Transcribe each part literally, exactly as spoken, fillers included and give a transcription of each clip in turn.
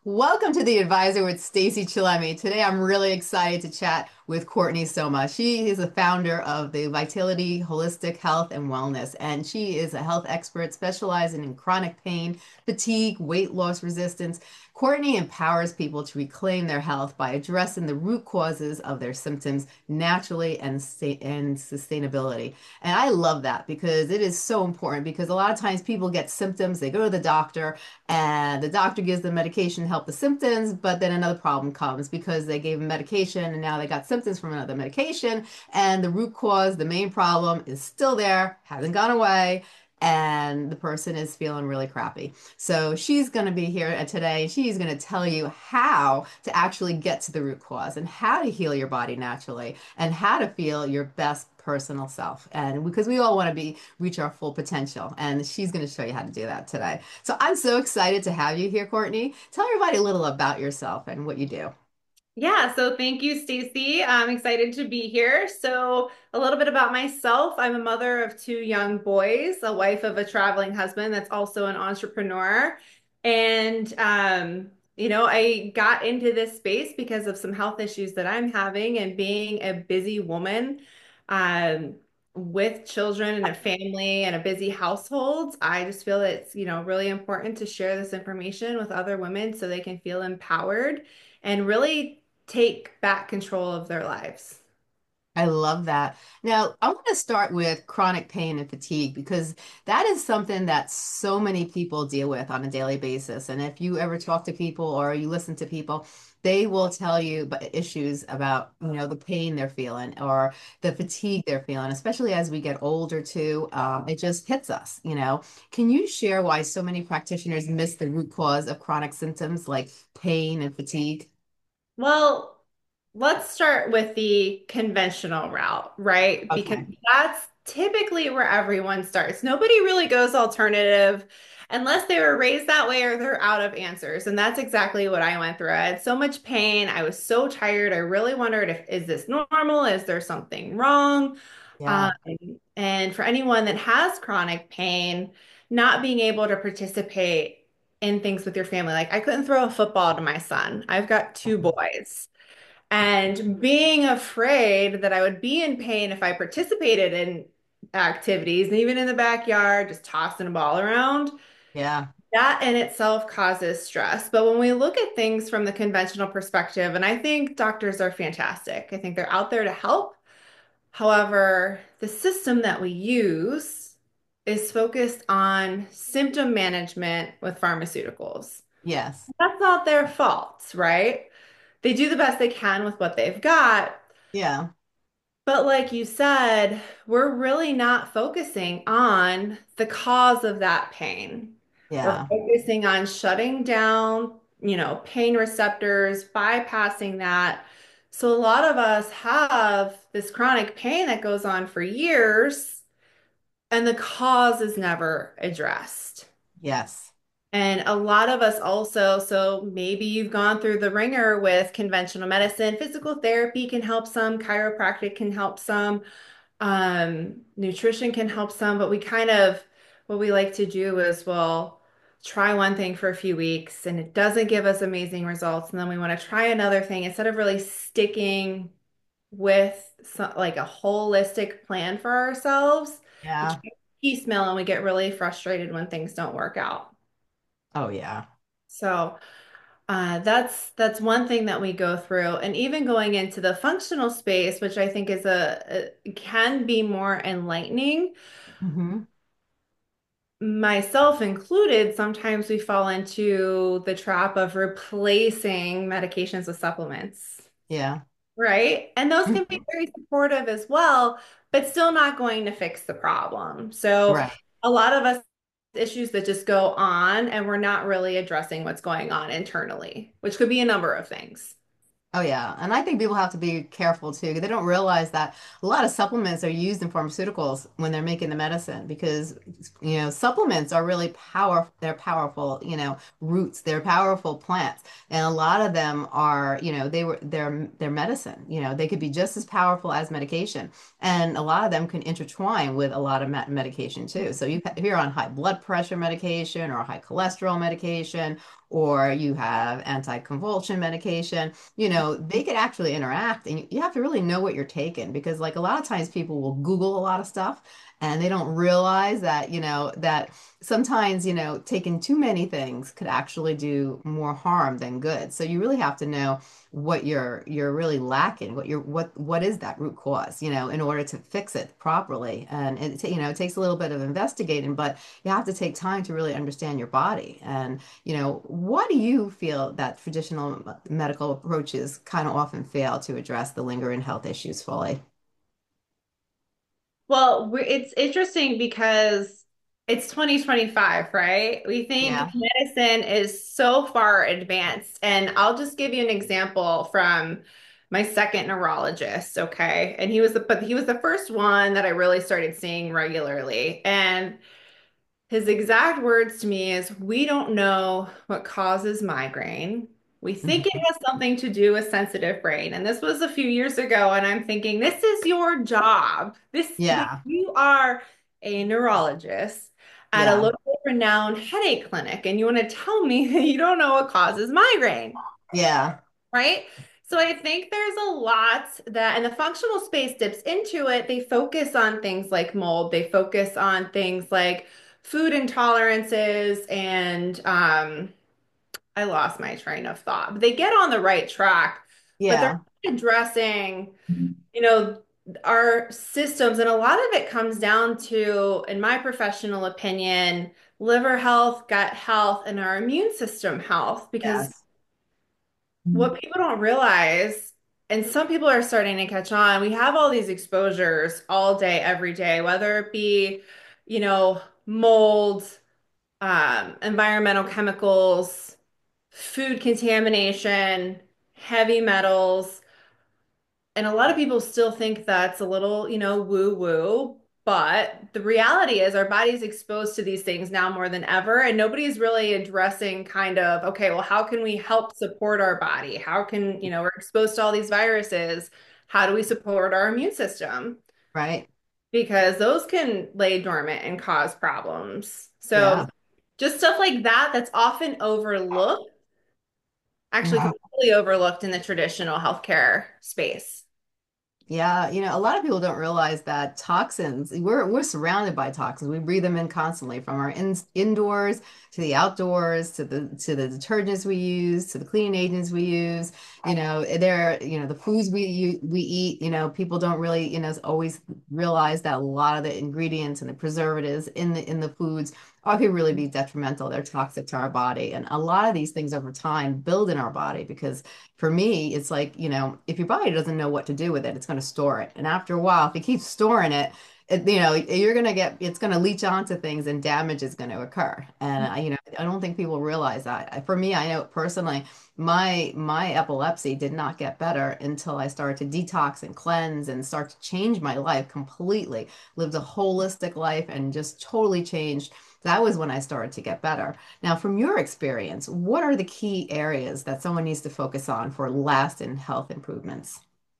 Welcome to The Advisor with Stacey Chillemi. Today I'm really excited to chat with Courtney Soma. She is the founder of the Vitality Holistic Health and Wellness, and she is a health expert specializing in chronic pain, fatigue, weight loss resistance. Courtney empowers people to reclaim their health by addressing the root causes of their symptoms naturally and, sta- and sustainability. And I love that because it is so important because a lot of times people get symptoms, they go to the doctor, and the doctor gives them medication to help the symptoms, but then another problem comes because they gave them medication and now they got symptoms from another medication, and the root cause, the main problem, is still there, hasn't gone away, and the person is feeling really crappy. So she's going to be here today. She's going to tell you how to actually get to the root cause and how to heal your body naturally and how to feel your best personal self. And because we all want to be reach our full potential, and she's going to show you how to do that today. So I'm so excited to have you here, Courtney. Tell everybody a little about yourself and what you do. Yeah, so thank you, Stacey. I'm excited to be here. So, a little bit about myself. I'm a mother of two young boys, a wife of a traveling husband that's also an entrepreneur. And, um, you know, I got into this space because of some health issues that I'm having and being a busy woman, um, with children and a family and a busy household. I just feel that it's, you know, really important to share this information with other women so they can feel empowered and really take back control of their lives. I love that. Now, I want to start with chronic pain and fatigue because that is something that so many people deal with on a daily basis. And if you ever talk to people or you listen to people, they will tell you about issues about, you know, the pain they're feeling or the fatigue they're feeling, especially as we get older too. Um, it just hits us, you know. Can you share why so many practitioners miss the root cause of chronic symptoms like pain and fatigue? Well, let's start with the conventional route, right? Because Okay. that's typically where everyone starts. Nobody really goes alternative unless they were raised that way or they're out of answers. And that's exactly what I went through. I had so much pain. I was so tired. I really wondered if, is this normal? Is there something wrong? Um, Yeah. and for anyone that has chronic pain, not being able to participate in things with your family. Like I couldn't throw a football to my son. I've got two boys. And being afraid that I would be in pain if I participated in activities, and even in the backyard, just tossing a ball around, Yeah. that in itself causes stress. But when we look at things from the conventional perspective, and I think doctors are fantastic, I think they're out there to help. However, the system that we use is focused on symptom management with pharmaceuticals. Yes. That's not their fault, right? They do the best they can with what they've got. Yeah. But like you said, we're really not focusing on the cause of that pain. We're Yeah. focusing on shutting down, you know, pain receptors, bypassing that. So a lot of us have this chronic pain that goes on for years, and the cause is never addressed. Yes. And a lot of us also, so maybe you've gone through the ringer with conventional medicine, physical therapy can help some, chiropractic can help some, um, nutrition can help some, but we kind of, what we like to do is we'll try one thing for a few weeks and it doesn't give us amazing results. And then we want to try another thing instead of really sticking with some, like a holistic plan for ourselves. We try Yeah. piecemeal and we get really frustrated when things don't work out. Oh, yeah. So, Uh, that's that's one thing that we go through, and even going into the functional space, which I think is a, a can be more enlightening, Hmm. myself included. Sometimes we fall into the trap of replacing medications with supplements, Yeah. right? And those can be Mhm. very supportive as well, but still not going to fix the problem. So Right. a lot of us issues that just go on, and we're not really addressing what's going on internally, which could be a number of things. Oh, yeah. And I think people have to be careful too. They don't realize that a lot of supplements are used in pharmaceuticals when they're making the medicine because, you know, supplements are really powerful. They're powerful, you know, roots. They're powerful plants. And a lot of them are, you know, they were, they're, they're medicine. You know, they could be just as powerful as medication. And a lot of them can intertwine with a lot of me- medication too. So you, if you're on high blood pressure medication or high cholesterol medication, or you have anticonvulsant medication, you know, they could actually interact, and you, you have to really know what you're taking, because like a lot of times people will Google a lot of stuff and they don't realize that, you know, that sometimes, you know, taking too many things could actually do more harm than good. So you really have to know what you're you're really lacking, what you're what what is that root cause, you know, in order to fix it properly. And it, you know, it takes a little bit of investigating, but you have to take time to really understand your body. And, you know, what do you feel that traditional medical approaches kind of often fail to address the lingering health issues fully? Well, we it's interesting because it's twenty twenty-five, right? We think Yeah. medicine is so far advanced. And I'll just give you an example from my second neurologist, okay? And he was the, but he was the first one that I really started seeing regularly. And his exact words to me is, we don't know what causes migraine. We think it Mhm. has something to do with sensitive brain. And this was a few years ago, and I'm thinking, this is your job. This Yeah. you are a neurologist at a Yeah. local renowned headache clinic, and you want to tell me that you don't know what causes migraine, Yeah. right? So I think there's a lot that, and the functional space dips into it. They focus on things like mold. They focus on things like food intolerances and um, I lost my train of thought. But they get on the right track, but they're Yeah. not addressing, you know, our systems, and a lot of it comes down to, in my professional opinion, liver health, gut health, and our immune system health, because Yes. what people don't realize, and some people are starting to catch on, we have all these exposures all day, every day, whether it be, you know, mold, um, environmental chemicals, food contamination, heavy metals. And a lot of people still think that's a little, you know, woo-woo. But the reality is our body's exposed to these things now more than ever. And nobody's really addressing kind of, okay, well, how can we help support our body? How can, you know, we're exposed to all these viruses. How do we support our immune system? Right. Because those can lay dormant and cause problems. So Yeah. just stuff like that that's often overlooked, actually Mhm. completely overlooked in the traditional healthcare space. Yeah, you know, a lot of people don't realize that toxins, we're we're surrounded by toxins. We breathe them in constantly, from our in, indoors to the outdoors, to the to the detergents we use, to the cleaning agents we use. You know, there, you know, the foods we you, we eat, you know, people don't really, you know, always realize that a lot of the ingredients and the preservatives in the in the foods are can really be detrimental. They're toxic to our body. And a lot of these things over time build in our body, because for me, it's like, you know, if your body doesn't know what to do with it, it's going to store it. And after a while, if you keep storing it, it, you know, you're going to get, it's going to leach onto things and damage is going to occur. And, I, you know, I don't think people realize that. For me, I know personally, my my epilepsy did not get better until I started to detox and cleanse and start to change my life completely, lived a holistic life and just totally changed. That was when I started to get better. Now, from your experience, what are the key areas that someone needs to focus on for lasting health improvements?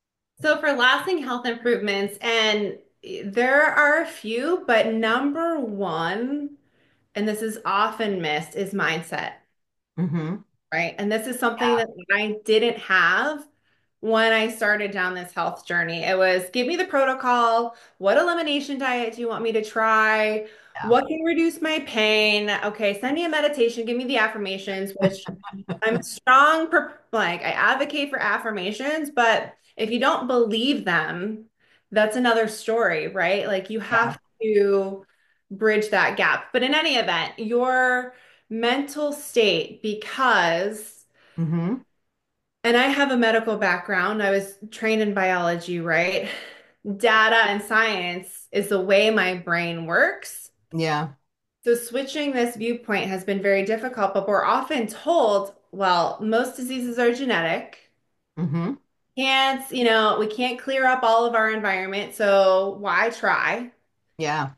So for lasting health improvements, and there are a few, but number one, and this is often missed, is mindset, Hmm. right? And this is something that I didn't have when I started down this health journey. It was, give me the protocol. What elimination diet do you want me to try? Yeah. What can reduce my pain? Okay, send me a meditation. Give me the affirmations, which I'm a strong, per- like I advocate for affirmations, but if you don't believe them, that's another story, right? Like you Yeah. have to bridge that gap. But in any event, your mental state, because, Hmm. and I have a medical background, I was trained in biology, right? Data and science is the way my brain works. Yeah. So switching this viewpoint has been very difficult, but we're often told, well, most diseases are genetic. Hmm. Can't, you know, we can't clear up all of our environment, so why try? Yeah.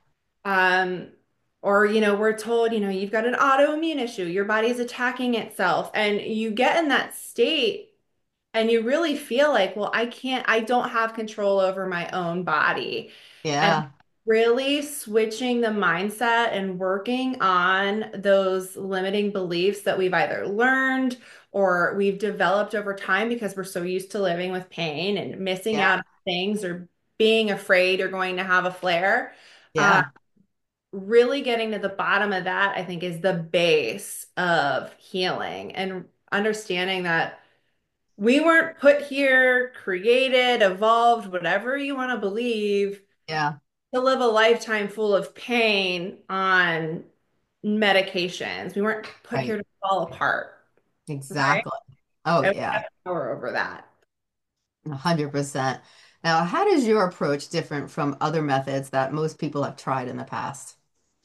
Um, or, you know, we're told, you know, you've got an autoimmune issue, your body's attacking itself, and you get in that state and you really feel like, well, I can't, I don't have control over my own body. And Yeah. really switching the mindset and working on those limiting beliefs that we've either learned or we've developed over time because we're so used to living with pain and missing Yeah. out on things or being afraid you're going to have a flare. Uh, Yeah. really getting to the bottom of that, I think, is the base of healing and understanding that we weren't put here, created, evolved, whatever you want to believe, Yeah. to live a lifetime full of pain on medications. We weren't put here Right. to fall apart, right? Exactly. Oh, And we yeah. have power over that. one hundred percent. Now, how does your approach different from other methods that most people have tried in the past?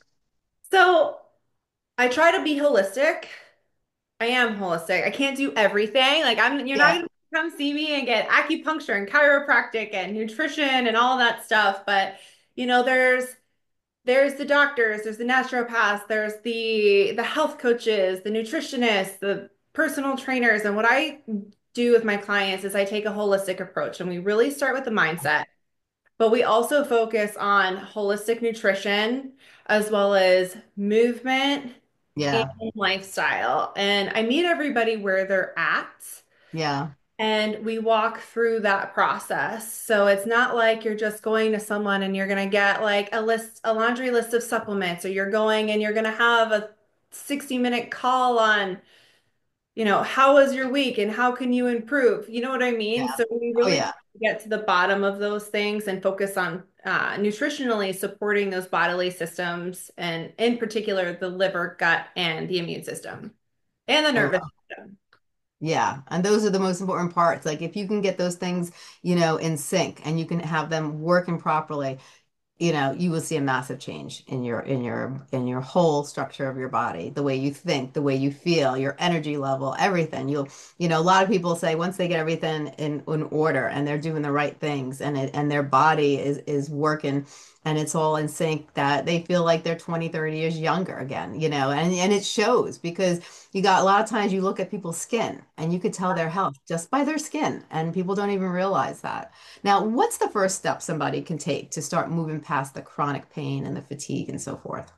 So I try to be holistic. I am holistic. I can't do everything. Like I'm, you're not Yeah. gonna come see me and get acupuncture and chiropractic and nutrition and all that stuff. But you know, there's there's the doctors, there's the naturopaths, there's the the health coaches, the nutritionists, the personal trainers. And what I do with my clients is I take a holistic approach and we really start with the mindset, but we also focus on holistic nutrition as well as movement and Yeah. lifestyle. And I meet everybody where they're at. Yeah. And we walk through that process. So it's not like you're just going to someone and you're going to get like a list, a laundry list of supplements, or you're going and you're going to have a sixty minute call on, you know, how was your week and how can you improve? You know what I mean? Yeah. So we Oh, really yeah. get to the bottom of those things and focus on uh, nutritionally supporting those bodily systems, and in particular, the liver, gut, and the immune system and the I nervous love. system. Yeah. And those are the most important parts. Like if you can get those things, you know, in sync and you can have them working properly, you know, you will see a massive change in your in your in your whole structure of your body, the way you think, the way you feel, your energy level, everything. You'll, you know, a lot of people say once they get everything in, in order and they're doing the right things and it and their body is is working and it's all in sync that they feel like they're twenty, thirty years younger again, you know, and and it shows because you got a lot of times you look at people's skin and you could tell their health just by their skin and people don't even realize that. Now, what's the first step somebody can take to start moving past the chronic pain and the fatigue and so forth?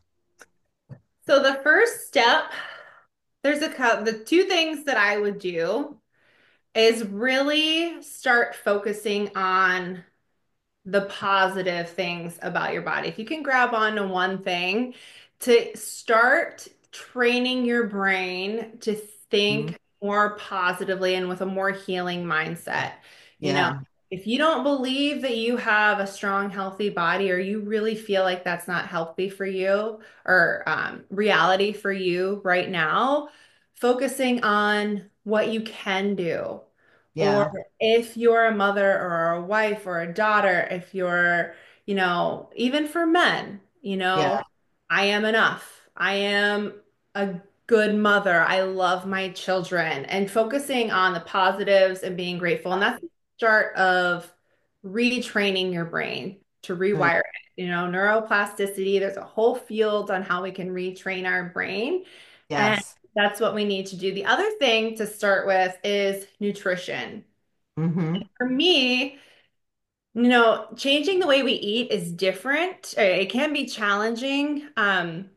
So the first step, there's a cou- the two things that I would do is really start focusing on the positive things about your body. If you can grab on to one thing, to start training your brain to Mhm. think more positively and with a more healing mindset. You know, Yeah, if you don't believe that you have a strong, healthy body, or you really feel like that's not healthy for you or um, reality for you right now, focusing on what you can do. Or yeah, if you're a mother or a wife or a daughter, if you're, you know, even for men, you know, yeah, I am enough. I am a good mother. I love my children, and focusing on the positives and being grateful. And that's the start of retraining your brain to right. rewire it. You know, neuroplasticity, there's a whole field on how we can retrain our brain. And Yes. that's what we need to do. The other thing to start with is nutrition. Mm-hmm. For me, you know, changing the way we eat is different. Uh, It can be challenging. Um,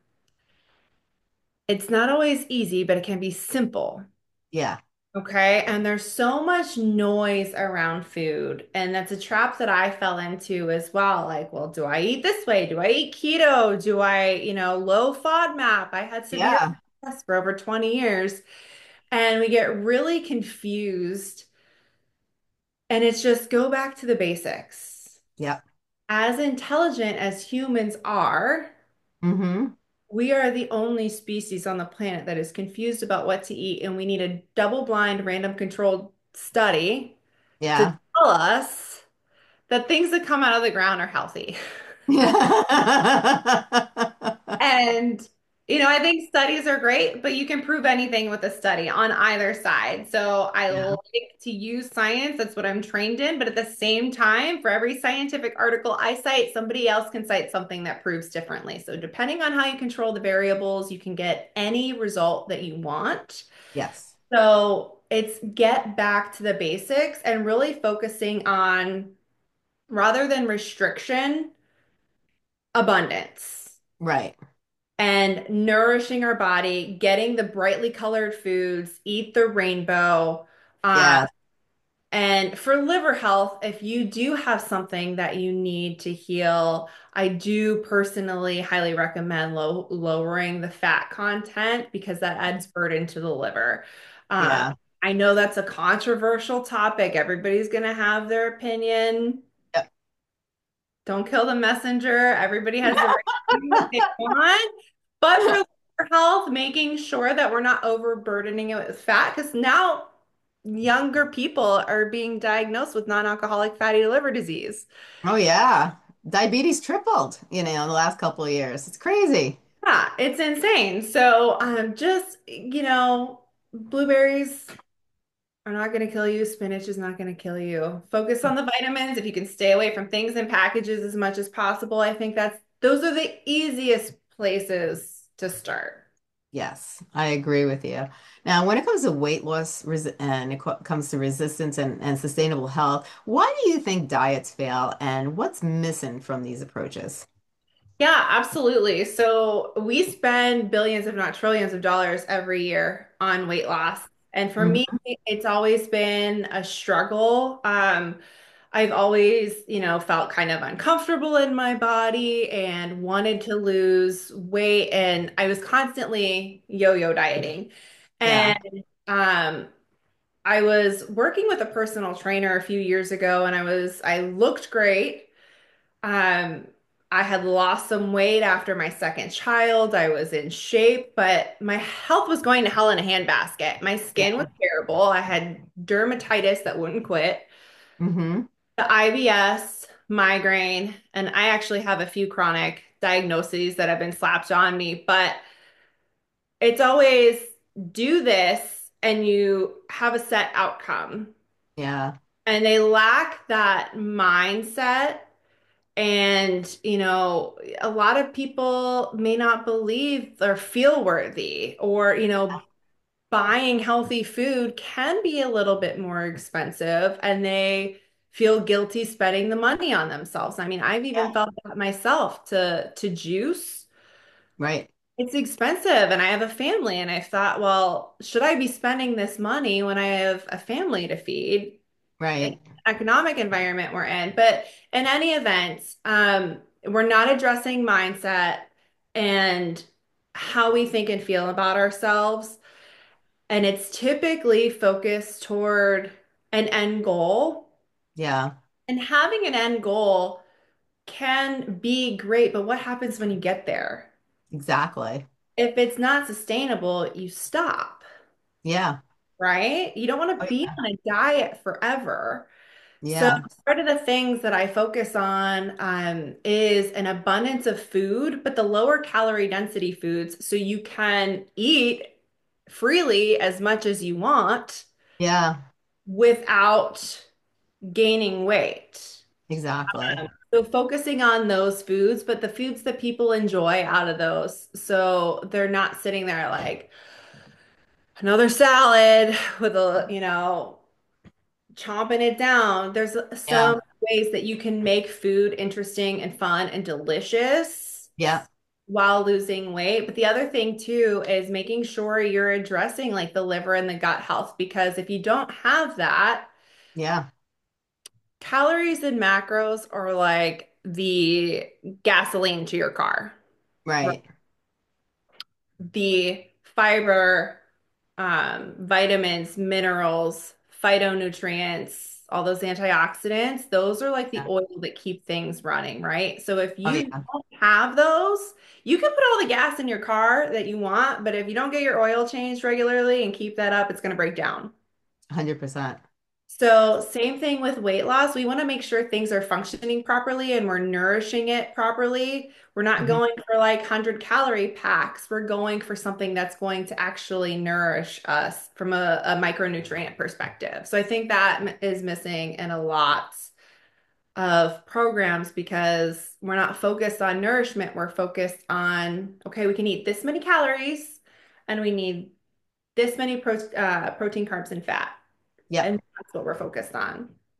it's not always easy, but it can be simple. Yeah. Okay. And there's so much noise around food. And that's a trap that I fell into as well. Like, well, do I eat this way? Do I eat keto? Do I, you know, low FODMAP? I had severe Yeah. P C O S for over twenty years. And we get really confused. And it's just go back to the basics. Yeah. As intelligent as humans are, Mm-hmm. we are the only species on the planet that is confused about what to eat, and we need a double-blind, random controlled study to Yeah. tell us that things that come out of the ground are healthy. And, you know, I think studies are great, but you can prove anything with a study on either side. So I Yeah. like to use science. That's what I'm trained in. But at the same time, for every scientific article I cite, somebody else can cite something that proves differently. So depending on how you control the variables, you can get any result that you want. Yes. So it's get back to the basics and really focusing on rather than restriction, abundance Right. and nourishing our body, getting the brightly colored foods, eat the rainbow. Uh, Yeah. and for liver health, if you do have something that you need to heal, I do personally highly recommend low, lowering the fat content because that adds burden to the liver. Um, Yeah. I know that's a controversial topic. Everybody's going to have their opinion. Yep. Don't kill the messenger. Everybody has the right to do what they want. But for liver health, making sure that we're not overburdening it with fat, because now younger people are being diagnosed with non-alcoholic fatty liver disease. Oh yeah. Diabetes tripled, you know, in the last couple of years. It's crazy. Yeah, it's insane. So, um, just, you know, blueberries are not going to kill you. Spinach is not going to kill you. Focus on the vitamins. If you can stay away from things and packages as much as possible, I think that's those are the easiest places to start. Yes, I agree with you. Now, when it comes to weight loss resi and it co- comes to resistance and, and sustainable health, why do you think diets fail and what's missing from these approaches? Yeah, absolutely. So we spend billions, if not trillions of dollars every year on weight loss. And for me, Hmm. it's always been a struggle. Um, I've always, you know, felt kind of uncomfortable in my body and wanted to lose weight. And I was constantly yo-yo dieting. Yeah, And um, I was working with a personal trainer a few years ago, and I was, I looked great. Um, I had lost some weight after my second child. I was in shape, but my health was going to hell in a handbasket. My skin yeah. was terrible. I had dermatitis that wouldn't quit, Hmm. the I B S, migraine, and I actually have a few chronic diagnoses that have been slapped on me, but it's always do this and you have a set outcome. Yeah, And they lack that mindset. And, you know, a lot of people may not believe or feel worthy, or, you know, buying healthy food can be a little bit more expensive and they feel guilty spending the money on themselves. I mean, I've even yeah, felt that myself to to juice. right, It's expensive and I have a family and I thought, well, should I be spending this money when I have a family to feed? right. Economic environment we're in. But in any event, um, we're not addressing mindset and how we think and feel about ourselves. And it's typically focused toward an end goal. Yeah, And having an end goal can be great, but what happens when you get there? exactly. If it's not sustainable, you stop, Yeah, right? You don't want oh, to be yeah, on a diet forever. So yeah, part of the things that I focus on um, is an abundance of food, but the lower calorie density foods, so you can eat freely as much as you want yeah, without gaining weight. exactly. So focusing on those foods, but the foods that people enjoy out of those, so they're not sitting there like another salad with a, you know, chomping it down. There's Yeah, some ways that you can make food interesting and fun and delicious yeah, while losing weight. But the other thing too is making sure you're addressing like the liver and the gut health because if you don't have that, yeah, calories and macros are like the gasoline to your car. right. The fiber, um, vitamins, minerals, phytonutrients, all those antioxidants, those are like the Yeah. oil that keep things running, right? So if Oh, you yeah, don't have those, you can put all the gas in your car that you want, but if you don't get your oil changed regularly and keep that up, it's going to break down. one hundred percent. So, same thing with weight loss. We want to make sure things are functioning properly and we're nourishing it properly. We're not Mhm. going for like one hundred calorie packs. We're going for something that's going to actually nourish us from a, a micronutrient perspective. So, I think that m- is missing in a lot of programs because we're not focused on nourishment. We're focused on, okay, we can eat this many calories and we need this many pro uh, protein, carbs, and fat. Yep. And that's what we're focused on.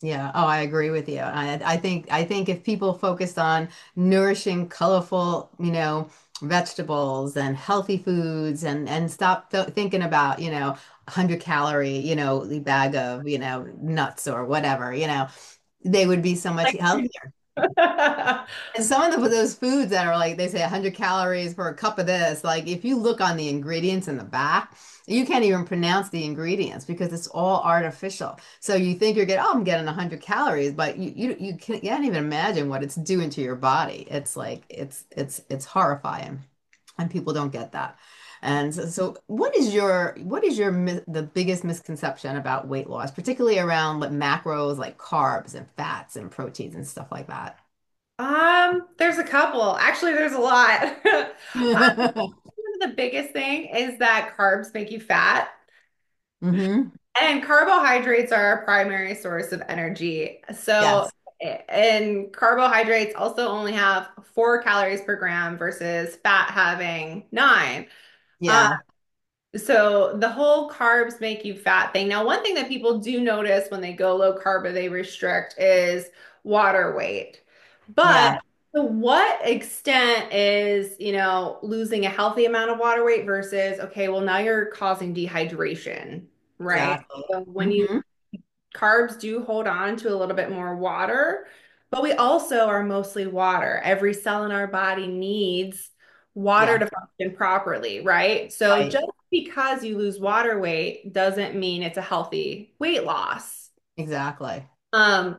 Yeah. Oh, I agree with you. I, I think I think if people focused on nourishing, colorful, you know, vegetables and healthy foods and and stop th thinking about, you know, one hundred calorie, you know, the bag of, you know, nuts or whatever, you know, they would be so much Like, healthier. And some of the, those foods that are like they say one hundred calories for a cup of this, like if you look on the ingredients in the back, you can't even pronounce the ingredients because it's all artificial. So you think you're getting, oh, I'm getting one hundred calories, but you you you can't, you can't even imagine what it's doing to your body. It's like it's it's it's horrifying, and people don't get that. And so, so what is your what is your mi- the biggest misconception about weight loss, particularly around like macros like carbs and fats and proteins and stuff like that? Um, there's a couple. Actually, there's a lot. Um, one of the biggest thing is that carbs make you fat. Hmm. And carbohydrates are our primary source of energy. So, Yes. and carbohydrates also only have four calories per gram versus fat having nine. Uh, Yeah. so the whole carbs make you fat thing. Now, one thing that people do notice when they go low carb or they restrict is water weight. But Yeah. to what extent is, you know, losing a healthy amount of water weight versus, okay, well, now you're causing dehydration, right? Exactly. So when you Hmm. carbs do hold on to a little bit more water, but we also are mostly water. Every cell in our body needs water Yeah. to function properly, right? So Right. just because you lose water weight doesn't mean it's a healthy weight loss. Exactly. Um,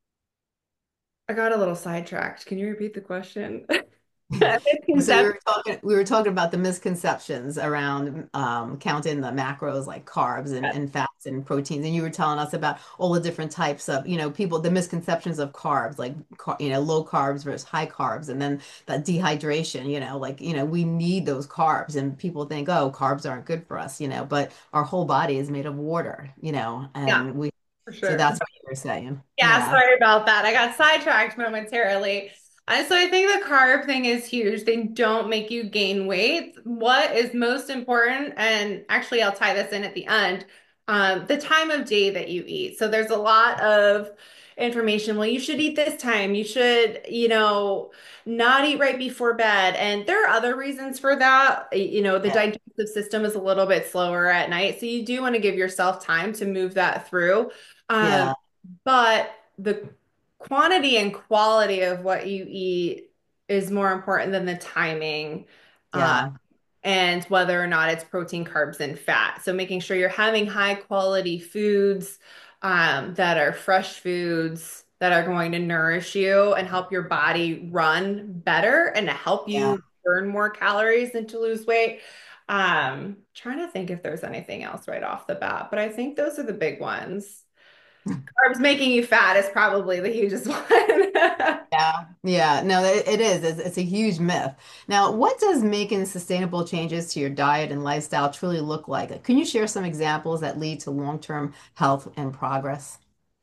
I got a little sidetracked. Can you repeat the question? So we Misconception. were talking we were talking about the misconceptions around um, counting the macros like carbs and, and fats and proteins, and you were telling us about all the different types of, you know, people, the misconceptions of carbs, like car, you know, low carbs versus high carbs, and then that dehydration, you know, like, you know, we need those carbs, and people think, oh, carbs aren't good for us, you know, but our whole body is made of water, you know, Yeah, and we, for so sure. that's what you were saying. Yeah, Yeah. sorry about that. I got sidetracked momentarily. And so I think the carb thing is huge. They don't make you gain weight. What is most important, and actually I'll tie this in at the end, um, the time of day that you eat. So there's a lot of information. Well, you should eat this time. You should, you know, not eat right before bed. And there are other reasons for that. You know, the Yeah. digestive system is a little bit slower at night. So you do want to give yourself time to move that through. Um, Yeah. but the quantity and quality of what you eat is more important than the timing, uh, Yeah. and whether or not it's protein, carbs, and fat. So making sure you're having high quality foods, um, that are fresh foods that are going to nourish you and help your body run better and to help Yeah. you burn more calories and to lose weight. Um, trying to think if there's anything else right off the bat, but I think those are the big ones. Carbs making you fat is probably the hugest one. Yeah, yeah, no, it, it is. It's, it's a huge myth. Now, what does making sustainable changes to your diet and lifestyle truly look like? Can you share some examples that lead to long-term health and progress?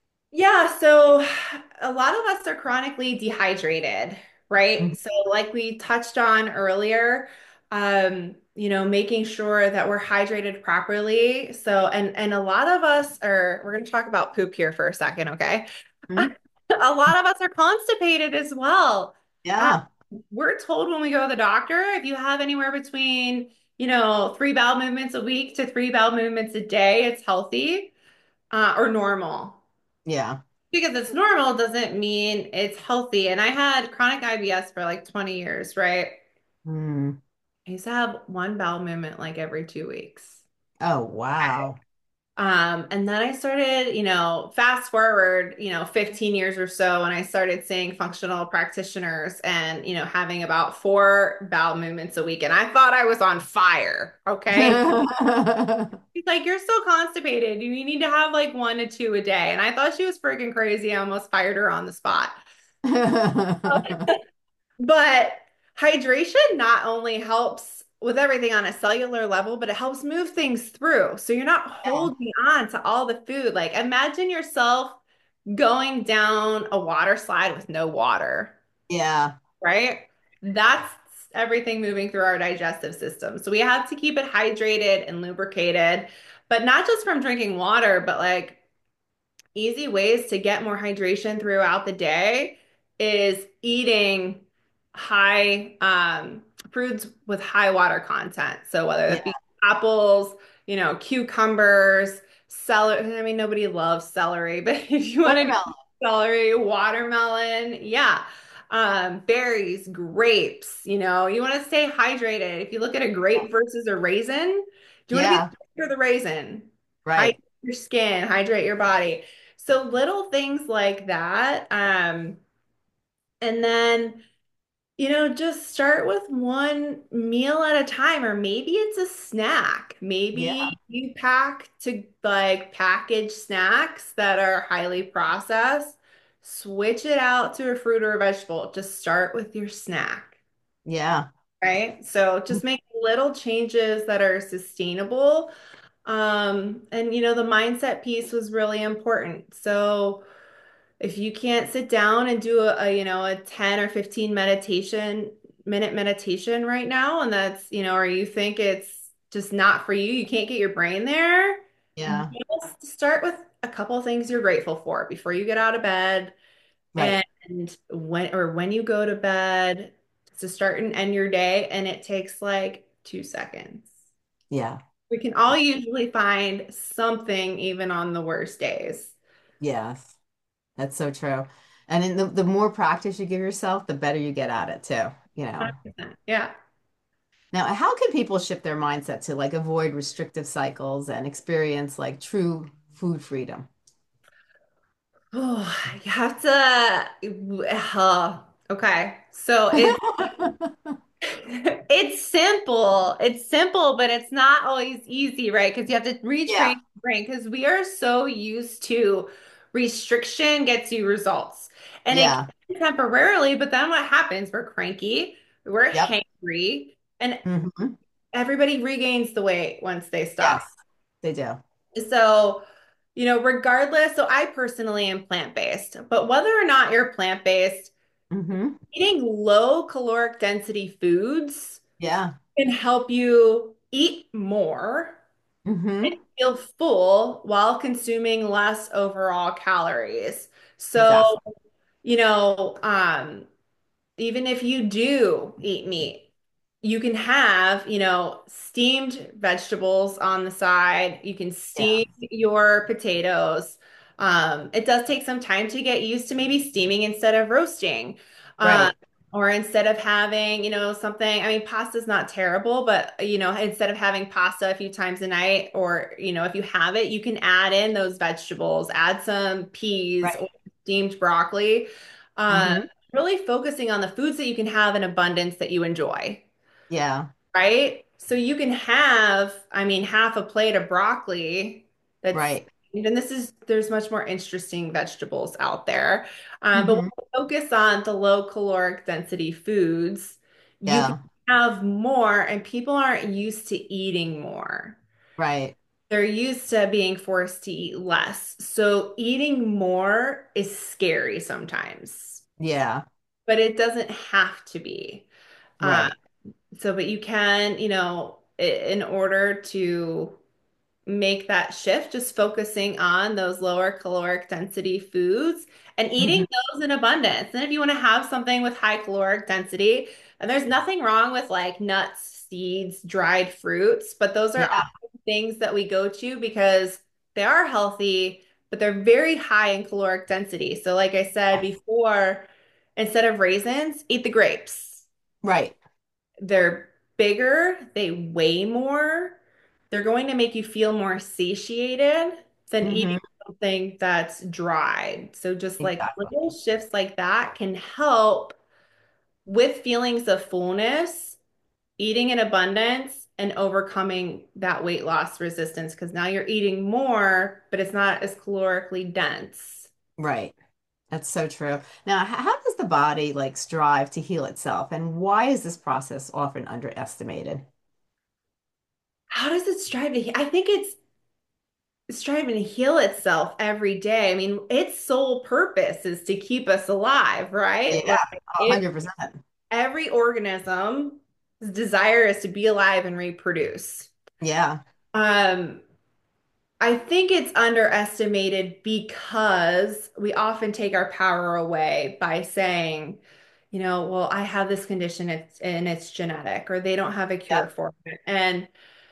Yeah, so a lot of us are chronically dehydrated, right? Mhm. So like we touched on earlier, um, you know, making sure that we're hydrated properly. So and and a lot of us are, we're going to talk about poop here for a second, okay? Mhm. A lot of us are constipated as well. Uh, Yeah, we're told when we go to the doctor, if you have anywhere between, you know, three bowel movements a week to three bowel movements a day, it's healthy, uh, or normal. yeah. Because it's normal doesn't mean it's healthy. And I had chronic I B S for like twenty years, right? Mm. I used to have one bowel movement like every two weeks. Oh, wow. Um, and then I started, you know, fast forward, you know, fifteen years or so, and I started seeing functional practitioners and, you know, having about four bowel movements a week. And I thought I was on fire. Okay. She's like, you're so constipated. You need to have like one to two a day. And I thought she was freaking crazy. I almost fired her on the spot. But hydration not only helps with everything on a cellular level, but it helps move things through. So you're not Yeah, holding on to all the food. Like imagine yourself going down a water slide with no water, yeah, right? That's everything moving through our digestive system. So we have to keep it hydrated and lubricated, but not just from drinking water, but like easy ways to get more hydration throughout the day is eating high um, fruits with high water content. So whether Yeah. it be apples, you know, cucumbers, celery. I mean, nobody loves celery, but if you want to do Watermelon. celery, watermelon, yeah. Um, berries, grapes, you know, you want to stay hydrated. If you look at a grape versus a raisin, do you want to be Yeah. the grape or the raisin? Right. Your skin, hydrate your body. So little things like that. Um, and then, you know, just start with one meal at a time, or maybe it's a snack. Yeah. Maybe you pack to like packaged snacks that are highly processed. Switch it out to a fruit or a vegetable. Just start with your snack, Yeah. right? So just make little changes that are sustainable. Um, and you know, the mindset piece was really important. So if you can't sit down and do a, a, you know, a ten or fifteen meditation minute meditation right now, and that's, you know, or you think it's just not for you, you can't get your brain there, Yeah. just start with a couple of things you're grateful for before you get out of bed Right. and when or when you go to bed to start and end your day, and it takes like two seconds. Yeah. We can all usually find something even on the worst days. Yes. That's so true. And in the, the more practice you give yourself, the better you get at it too, you know. one hundred percent. Yeah. Now, how can people shift their mindset to like avoid restrictive cycles and experience like true food freedom? Oh, you have to. Uh, okay. So it's it's simple. It's simple, but it's not always easy, right? Because you have to Yeah. retrain your brain because we are so used to restriction gets you results. And it Yeah. can temporarily, but then what happens? We're cranky, we're Yep. hangry, and Hmm. everybody regains the weight once they Yes, stop. they do. So, you know, regardless, so I personally am plant-based, but whether or not you're plant-based, Hmm. eating low caloric density foods Yeah. can help you eat more and Hmm. feel full while consuming less overall calories. So, Exactly. you know, um, even if you do eat meat, you can have, you know, steamed vegetables on the side. You can Yeah. steam your potatoes. Um, it does take some time to get used to maybe steaming instead of roasting. Um, Right. or instead of having, you know, something, I mean, pasta's not terrible, but, you know, instead of having pasta a few times a night, or, you know, if you have it, you can add in those vegetables, add some peas or Right. steamed broccoli. Um, Hmm. really focusing on the foods that you can have in abundance that you enjoy, Yeah. right? So you can have, I mean, half a plate of broccoli that's, Right. and this is, there's much more interesting vegetables out there. Um, but when Hmm. you focus on the low caloric density foods, you can Yeah. have more, and people aren't used to eating more. Right. They're used to being forced to eat less. So eating more is scary sometimes, Yeah. but it doesn't have to be. Uh, Right. so, but you can, you know, i- in order to make that shift, just focusing on those lower caloric density foods and eating Hmm. those in abundance. And if you want to have something with high caloric density, and there's nothing wrong with like nuts, seeds, dried fruits, but those are Yeah. often things that we go to because they are healthy, but they're very high in caloric density. So, like I said Yes. before, instead of raisins, eat the grapes. Right. They're bigger, they weigh more, they're going to make you feel more satiated than Hmm. eating something that's dried. So just like Exactly. little shifts like that can help with feelings of fullness, eating in abundance, and overcoming that weight loss resistance because now you're eating more, but it's not as calorically dense. Right. That's so true. Now, h- how does the body like strive to heal itself, and why is this process often underestimated? How does it strive to heal? I think it's striving to heal itself every day. I mean, its sole purpose is to keep us alive, right? Yeah, Like a it, hundred percent. every organism's desire is to be alive and reproduce. Yeah. Um, I think it's underestimated because we often take our power away by saying, you know, well, I have this condition it's, and it's genetic, or they don't have a cure Yep. for it. And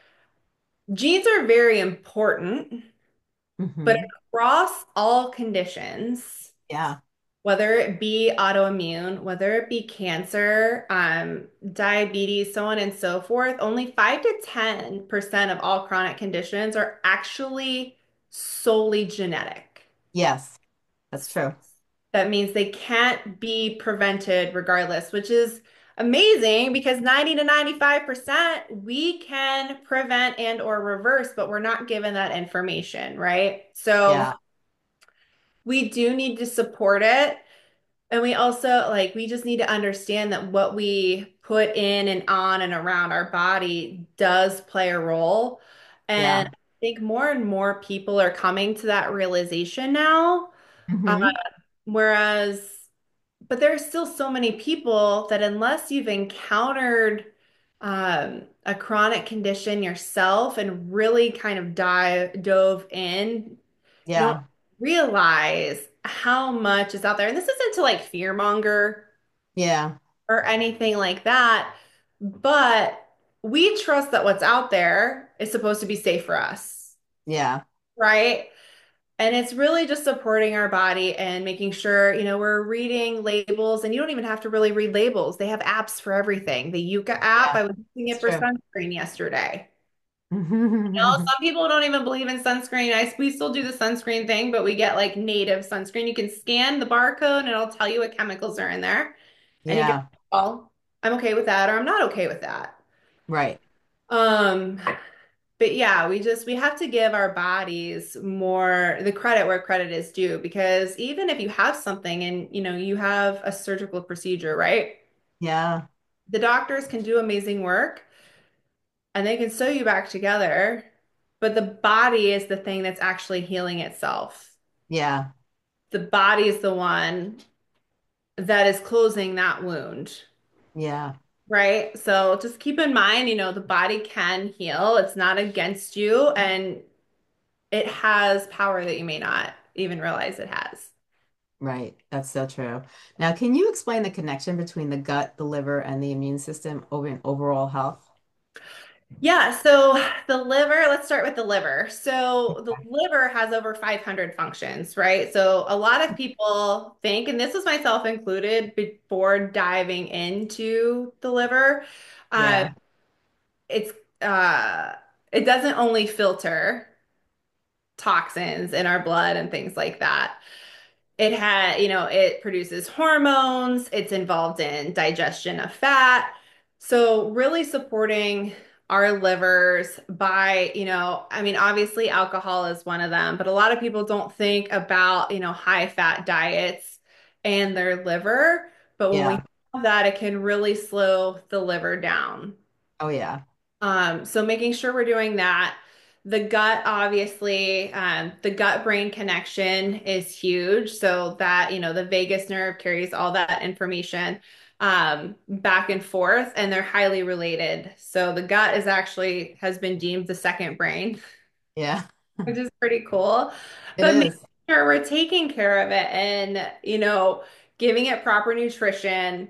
genes are very important, but Hmm. across all conditions, Yeah. whether it be autoimmune, whether it be cancer, um, diabetes, so on and so forth, only five to ten percent of all chronic conditions are actually solely genetic. Yes, that's true. That means they can't be prevented regardless, which is amazing because ninety to ninety-five percent we can prevent and or reverse, but we're not given that information, right? So Yeah. we do need to support it. And we also like we just need to understand that what we put in and on and around our body does play a role. And Yeah. I think more and more people are coming to that realization now. Uh, Hmm. whereas, but there are still so many people that unless you've encountered um, a chronic condition yourself and really kind of dive dove in, you don't Yeah. realize how much is out there. And this isn't to like fear monger Yeah. or anything like that, but we trust that what's out there is supposed to be safe for us, Yeah. right? And it's really just supporting our body and making sure, you know, we're reading labels and you don't even have to really read labels. They have apps for everything. The Yuka app, Yeah. I was using it It's for true. sunscreen yesterday. No, some people don't even believe in sunscreen. I we still do the sunscreen thing, but we get like native sunscreen. You can scan the barcode and it'll tell you what chemicals are in there. And you get, Yeah. well, I'm okay with that or I'm not okay with that. Right. Um, but yeah, we just we have to give our bodies more the credit where credit is due because even if you have something and you know you have a surgical procedure, right? Yeah. The doctors can do amazing work and they can sew you back together, but the body is the thing that's actually healing itself. Yeah. The body is the one that is closing that wound, Yeah. right? So just keep in mind, you know, the body can heal. It's not against you, and it has power that you may not even realize it has. Right. That's so true. Now, can you explain the connection between the gut, the liver, and the immune system over in overall health? Yeah, so the liver, let's start with the liver. So the liver has over five hundred functions, right? So a lot of people think, and this was myself included before diving into the liver, uh, Yeah. it's uh, it doesn't only filter toxins in our blood and things like that. It had, you know, it produces hormones, it's involved in digestion of fat. So really supporting our livers by, you know, I mean, obviously alcohol is one of them, but a lot of people don't think about, you know, high fat diets and their liver. But when we Yeah. have that, it can really slow the liver down. Oh, yeah. Um, so making sure we're doing that. The gut, obviously, um, the gut-brain connection is huge. So that, you know, the vagus nerve carries all that information um, back and forth, and they're highly related. So the gut is actually has been deemed the second brain, Yeah. which is pretty cool. It But making is. sure we're taking care of it and, you know, giving it proper nutrition.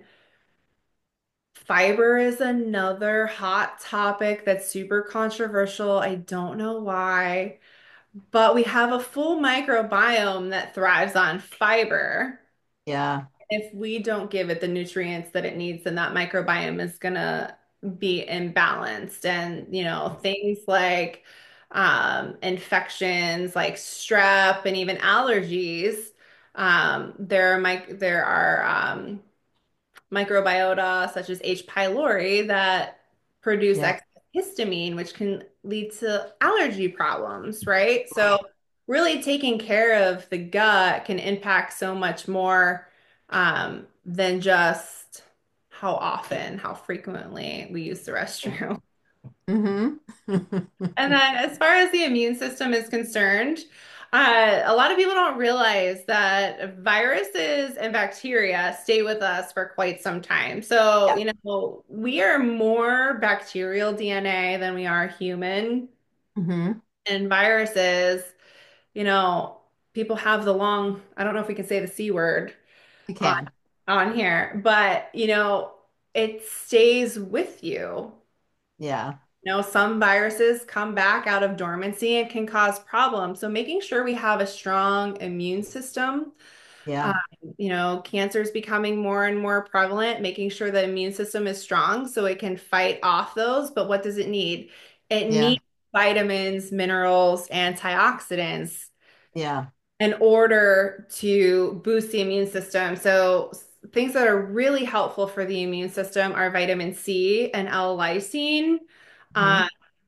Fiber is another hot topic that's super controversial. I don't know why, but we have a full microbiome that thrives on fiber. Yeah. If we don't give it the nutrients that it needs, then that microbiome is gonna be imbalanced. And, you know, things like um, infections like strep and even allergies, um, there are mic there are um, microbiota such as H. pylori that produce Yeah. excess histamine, which can lead to allergy problems, right? So really taking care of the gut can impact so much more um, than just how often, how frequently we use the Yeah. restroom. Hmm. And then as far as the immune system is concerned, uh, a lot of people don't realize that viruses and bacteria stay with us for quite some time. So, Yeah. you know, we are more bacterial D N A than we are human. Hmm. and viruses, you know, people have the long, I don't know if we can say the C word You on can. on here, but you know, it stays with you. Yeah. You know, some viruses come back out of dormancy and can cause problems. So making sure we have a strong immune system. Um, Yeah. you know, cancer is becoming more and more prevalent, making sure the immune system is strong so it can fight off those. But what does it need? It Yeah. needs vitamins, minerals, antioxidants Yeah. in order to boost the immune system. So things that are really helpful for the immune system are vitamin C and L-lysine. Hmm. Uh,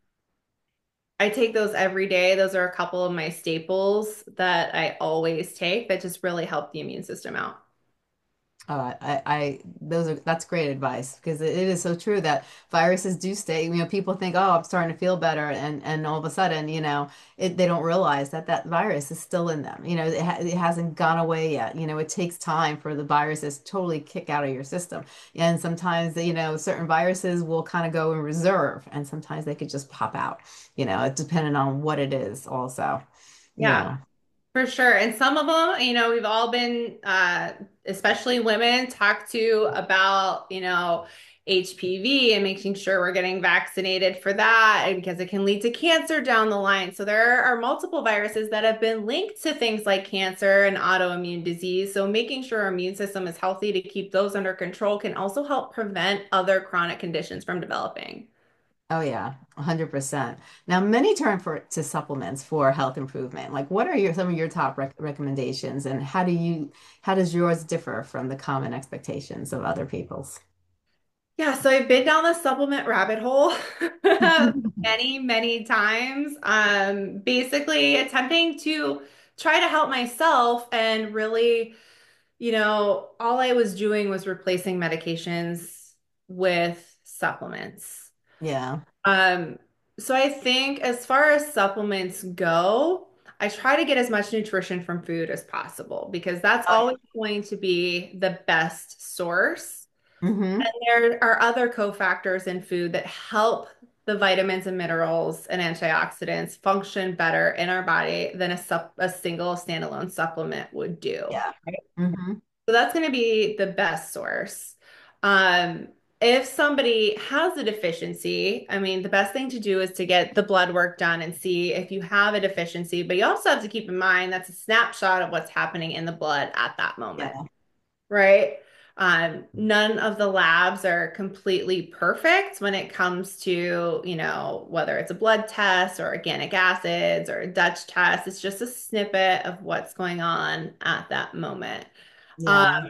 I take those every day. Those are a couple of my staples that I always take that just really help the immune system out. Oh, I, I, I- those are that's great advice because it, it is so true that viruses do stay. You know, people think, oh, I'm starting to feel better, and and all of a sudden, you know, it, they don't realize that that virus is still in them. You know, it, ha it hasn't gone away yet. You know, it takes time for the viruses to totally kick out of your system, and sometimes, you know, certain viruses will kind of go in reserve, and sometimes they could just pop out. You know, it depending on what it is, also. You Yeah, know, for sure. And some of them, you know, we've all been, uh, especially women, talked to about, you know, H P V and making sure we're getting vaccinated for that and because it can lead to cancer down the line. So there are multiple viruses that have been linked to things like cancer and autoimmune disease. So making sure our immune system is healthy to keep those under control can also help prevent other chronic conditions from developing. oh yeah, one hundred percent. Now, many turn for to supplements for health improvement. Like, what are your some of your top rec recommendations, and how do you how does yours differ from the common expectations of other people's? Yeah, so I've been down the supplement rabbit hole many, many times. Um, basically attempting to try to help myself and really, you know, all I was doing was replacing medications with supplements. Yeah. Um, so I think as far as supplements go, I try to get as much nutrition from food as possible because that's Oh, always going to be the best source. mm-hmm. There are other cofactors in food that help the vitamins and minerals and antioxidants function better in our body than a, sup a single standalone supplement would do. Yeah. Mm-hmm. So that's going to be the best source. Um, if somebody has a deficiency, I mean, the best thing to do is to get the blood work done and see if you have a deficiency, but you also have to keep in mind that's a snapshot of what's happening in the blood at that moment, Yeah. right? Um, none of the labs are completely perfect when it comes to, you know, whether it's a blood test or organic acids or a Dutch test. It's just a snippet of what's going on at that moment. Um, Yeah.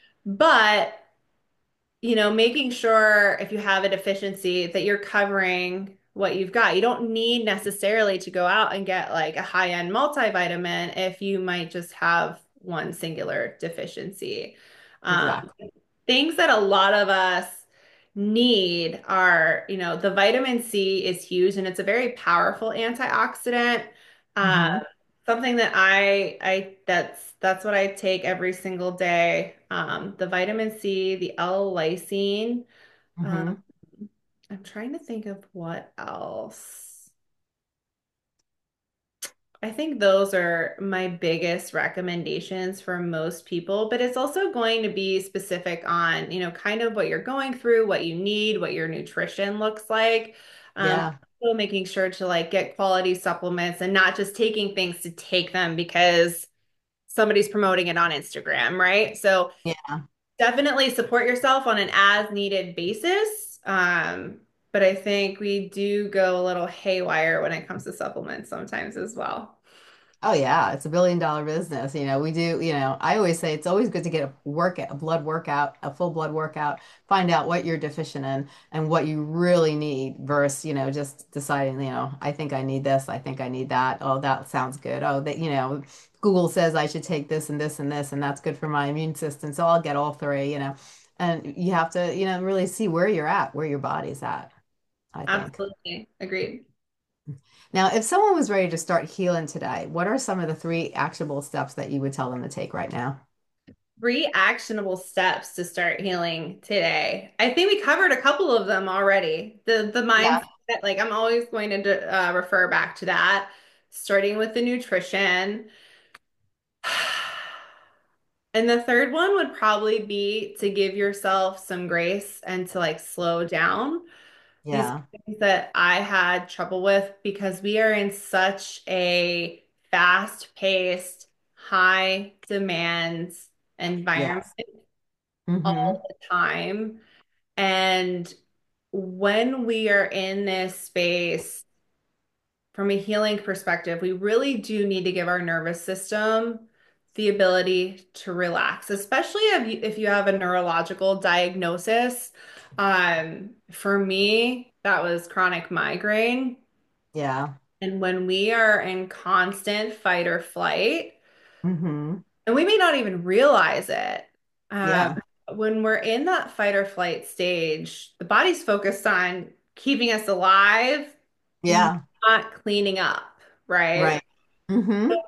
but, you know, making sure if you have a deficiency that you're covering what you've got. You don't need necessarily to go out and get like a high-end multivitamin if you might just have one singular deficiency. Um, Exactly. things that a lot of us need are, you know, the vitamin C is huge and it's a very powerful antioxidant. Uh, Mm-hmm. something that I I that's that's what I take every single day. Um, the vitamin C, the L-lysine. Uh, Mm-hmm. I'm trying to think of what else. I think those are my biggest recommendations for most people, but it's also going to be specific on, you know, kind of what you're going through, what you need, what your nutrition looks like. Um, Yeah. also making sure to like get quality supplements and not just taking things to take them because somebody's promoting it on Instagram, right? So Yeah. definitely support yourself on an as needed basis. Um, but I think we do go a little haywire when it comes to supplements sometimes as well. Oh yeah, it's a billion dollar business. You know, we do, you know, I always say it's always good to get a workout, a blood workout, a full blood workout, find out what you're deficient in and what you really need versus, you know, just deciding, you know, I think I need this, I think I need that. Oh, that sounds good. Oh, that, you know, Google says I should take this and this and this, and that's good for my immune system. So I'll get all three, you know. And you have to, you know, really see where you're at, where your body's at, I think. Absolutely. Agreed. Now, if someone was ready to start healing today, what are some of the three actionable steps that you would tell them to take right now? Three actionable steps to start healing today. I think we covered a couple of them already. The the Yeah. mindset Like I'm always going to uh, refer back to that, starting with the nutrition. And the third one would probably be to give yourself some grace and to like slow down. These Yeah. are things that I had trouble with because we are in such a fast-paced, high demand environment Yes. Mm-hmm. all the time. And when we are in this space, from a healing perspective, we really do need to give our nervous system the ability to relax, especially if you, if you have a neurological diagnosis. Um, for me, that was chronic migraine. Yeah. And when we are in constant fight or flight, Mm-hmm. and we may not even realize it, um, Yeah. when we're in that fight or flight stage, the body's focused on keeping us alive, Yeah. not cleaning up, right? Right. Mm-hmm.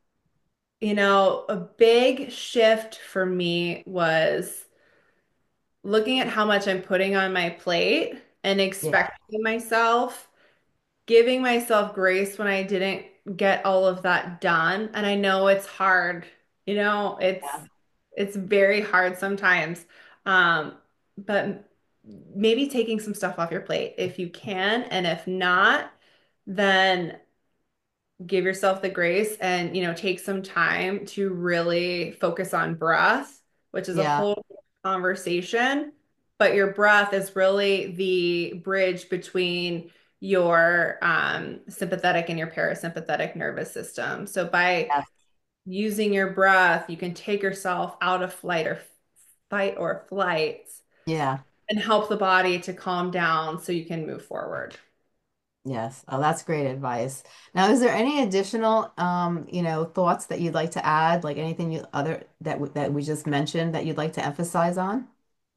You know, a big shift for me was looking at how much I'm putting on my plate and Yeah. expecting myself, giving myself grace when I didn't get all of that done. And I know it's hard, you know, it's Yeah. it's very hard sometimes. Um, but maybe taking some stuff off your plate if you can, and if not, then give yourself the grace and, you know, take some time to really focus on breath, which is a Yeah. whole conversation. But your breath is really the bridge between your um, sympathetic and your parasympathetic nervous system. So by Yes. using your breath, you can take yourself out of flight or fight or flight Yeah. and help the body to calm down so you can move forward. Yes. Oh, that's great advice. Now, is there any additional, um, you know, thoughts that you'd like to add, like anything you other that w that we just mentioned that you'd like to emphasize on?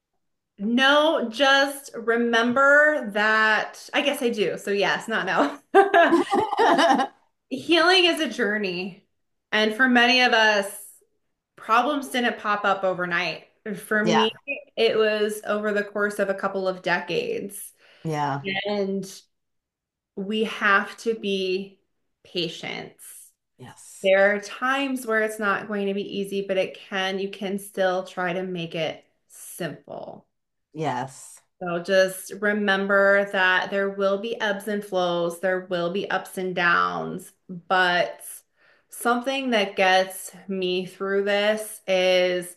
No, just remember that. I guess I do. So, yes, not no. Healing is a journey. And for many of us, problems didn't pop up overnight. For Yeah. me, it was over the course of a couple of decades. Yeah. And we have to be patient. Yes. There are times where it's not going to be easy, but it can, you can still try to make it simple. Yes. So just remember that there will be ebbs and flows, there will be ups and downs, but something that gets me through this is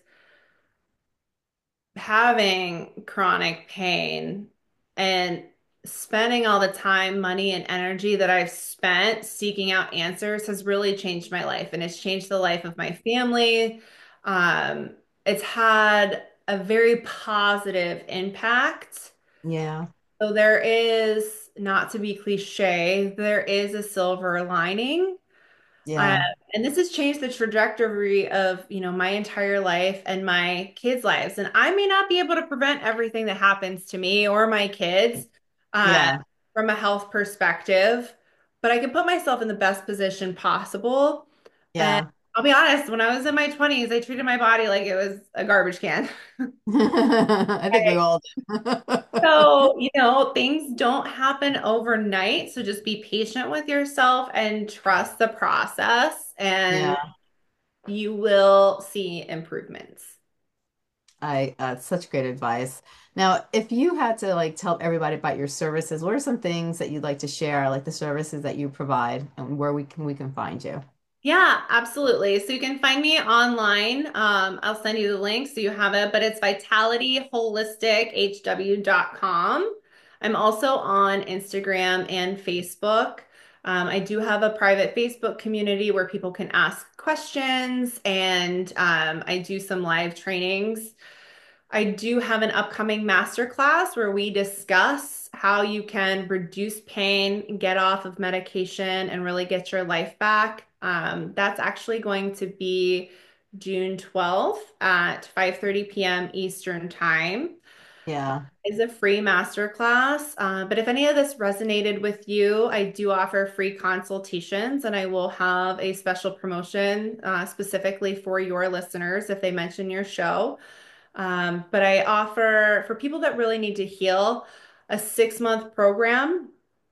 having chronic pain and spending all the time, money, and energy that I've spent seeking out answers has really changed my life and it's changed the life of my family. Um, it's had a very positive impact. Yeah. So there is, not to be cliche, there is a silver lining. Uh, Yeah. and this has changed the trajectory of, you know, my entire life and my kids' lives. And I may not be able to prevent everything that happens to me or my kids, uh, Yeah. from a health perspective, but I can put myself in the best position possible. And Yeah. I'll be honest, when I was in my twenties, I treated my body like it was a garbage can. I think we all do. So, you know, things don't happen overnight. So just be patient with yourself and trust the process, and Yeah. you will see improvements. I uh, such great advice. Now, if you had to like tell everybody about your services, what are some things that you'd like to share, like the services that you provide and where we can we can find you? Yeah, absolutely. So you can find me online. Um, I'll send you the link so you have it, but it's vitality holistic h w dot com. I'm also on Instagram and Facebook. Um, I do have a private Facebook community where people can ask questions, and um, I do some live trainings. I do have an upcoming masterclass where we discuss how you can reduce pain, get off of medication, and really get your life back. Um, that's actually going to be June twelfth at five thirty p m Eastern Time. Yeah. It's a free masterclass. Uh, but if any of this resonated with you, I do offer free consultations, and I will have a special promotion uh, specifically for your listeners if they mention your show. Um, but I offer for people that really need to heal a six month program.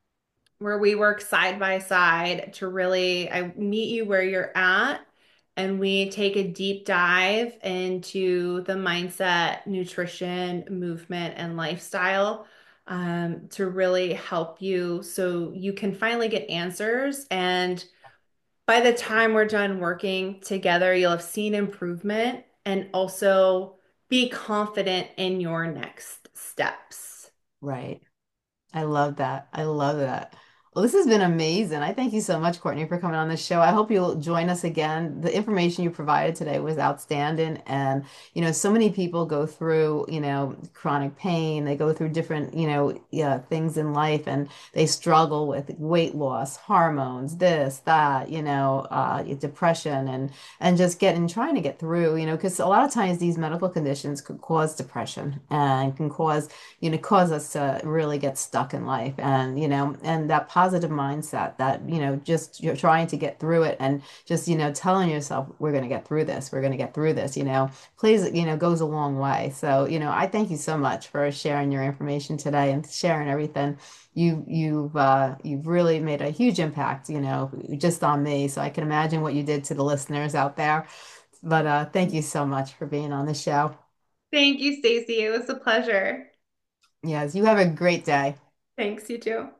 where we work side by side to really, I meet you where you're at, and we take a deep dive into the mindset, nutrition, movement, and lifestyle um, to really help you so you can finally get answers. And by the time we're done working together, you'll have seen improvement and also be confident in your next steps. Right. I love that. I love that. Well, this has been amazing. I thank you so much, Courtney, for coming on the show. I hope you'll join us again. The information you provided today was outstanding. And, you know, so many people go through, you know, chronic pain. They go through different, you know, yeah, things in life and they struggle with weight loss, hormones, this, that, you know, uh, depression and and just getting trying to get through, you know, because a lot of times these medical conditions could cause depression and can cause you know, cause us to really get stuck in life. And, you know, and that positive mindset that, you know, just you're trying to get through it and just, you know, telling yourself, we're going to get through this, we're going to get through this, you know, plays, you know, goes a long way. So, you know, I thank you so much for sharing your information today and sharing everything. You, you've, uh, you've really made a huge impact, you know, just on me. So I can imagine what you did to the listeners out there. But uh, thank you so much for being on the show. Thank you, Stacey. It was a pleasure. Yes, you have a great day. Thanks, you too.